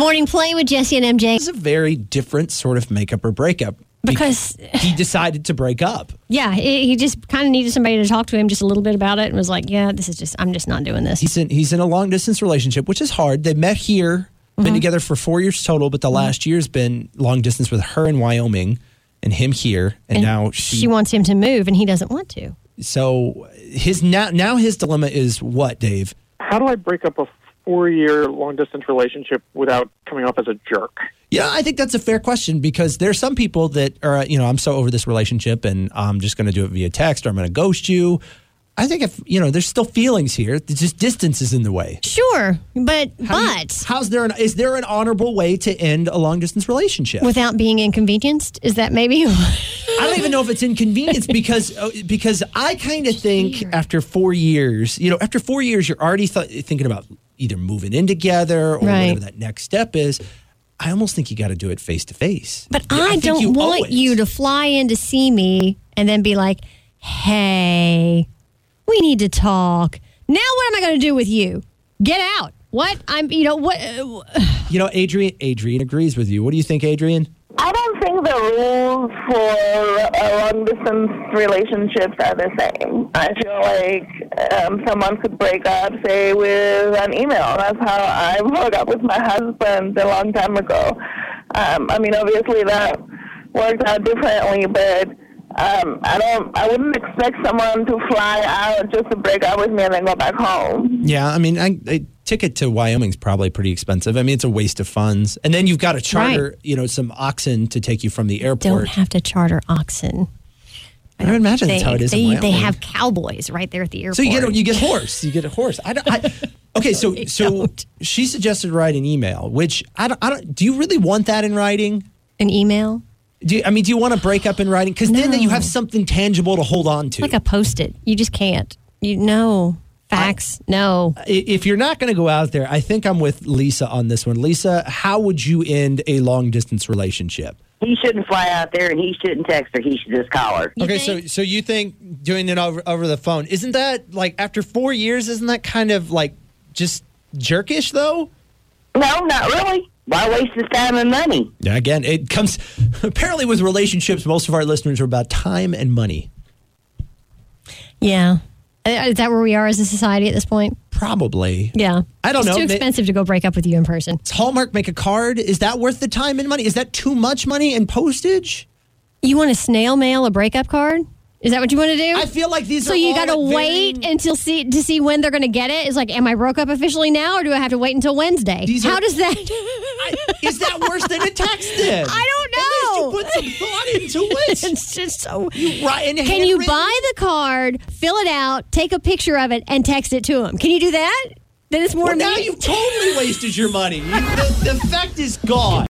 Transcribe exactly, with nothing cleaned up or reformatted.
morning play with Jesse and M J. It's a very different sort of makeup or breakup. Because he decided to break up. Yeah, he just kind of needed somebody to talk to him just a little bit about it and was like, yeah, this is just, I'm just not doing this. He's in, he's in a long distance relationship, which is hard. They met here, been mm-hmm. together for four years total, but the mm-hmm. last year's been long distance with her in Wyoming and him here. And, and now she, she wants him to move and he doesn't want to. So his now, now his dilemma is what, Dave? How do I break up a four-year long-distance relationship without coming off as a jerk? Yeah, I think that's a fair question because there are some people that are, you know, I'm so over this relationship and I'm just going to do it via text or I'm going to ghost you. I think if, you know, there's still feelings here. It's just distance is in the way. Sure, but, How but. You, how's there an, is there an honorable way to end a long-distance relationship? Without being inconvenienced? Is that maybe? I don't even know if it's inconvenience because because I kind of think after four years, you know, after four years, you're already th- thinking about either moving in together or right. whatever that next step is. I almost think you got to do it face to face. But yeah, I, I don't you want you to fly in to see me and then be like, hey, we need to talk. Now what am I going to do with you? Get out. What? I'm, you know, what? Uh, you know, Adrian, Adrian agrees with you. What do you think, Adrian? I don't think the rules for uh, long-distance relationships are the same. I feel like um, someone could break up, say, with an email. That's how I broke up with my husband a long time ago. Um, I mean, obviously that worked out differently, but um, I don't. I wouldn't expect someone to fly out just to break up with me and then go back home. Yeah, I mean, I, a ticket to Wyoming's probably pretty expensive. I mean, it's a waste of funds. And then you've got to charter, right. you know, some oxen to take you from the airport. Don't have to charter oxen. I don't imagine they, that's how it is they, in Wyoming. They have cowboys right there at the airport. So you get you get horse. You get a horse. I don't. I, okay, so so don't. She suggested write an email, which I don't. I don't. Do you really want that in writing? An email? Do you, I mean, do you want to break up in writing? Because no. then you have something tangible to hold on to. Like a Post-it. You just can't. You know. Facts. I, no. If you're not going to go out there, I think I'm with Lisa on this one. Lisa, how would you end a long distance relationship? He shouldn't fly out there, and he shouldn't text her. He should just call her. You okay, think? so so you think doing it over over the phone, isn't that, like, after four years, isn't that kind of, like, just jerkish, though? No, not really. Why waste his time and money? Yeah, again, it comes, apparently with relationships, most of our listeners are about time and money. Yeah. Is that where we are as a society at this point? Probably. Yeah. I don't it's know. It's too expensive to go break up with you in person. Does Hallmark make a card? Is that worth the time and money? Is that too much money and postage? You want to snail mail a breakup card? Is that what you want to do? I feel like these so are you all got to like wait very... until see to see when they're going to get it. It's like, am I broke up officially now, or do I have to wait until Wednesday? These How are... does that? I, is that worse than a text? Then I don't know. At least you put some thought into it. It's just so. You write and Can you buy the card, fill it out, take a picture of it, and text it to them? Can you do that? Then it's more. Well, now you've totally wasted your money. You, the, the effect is gone.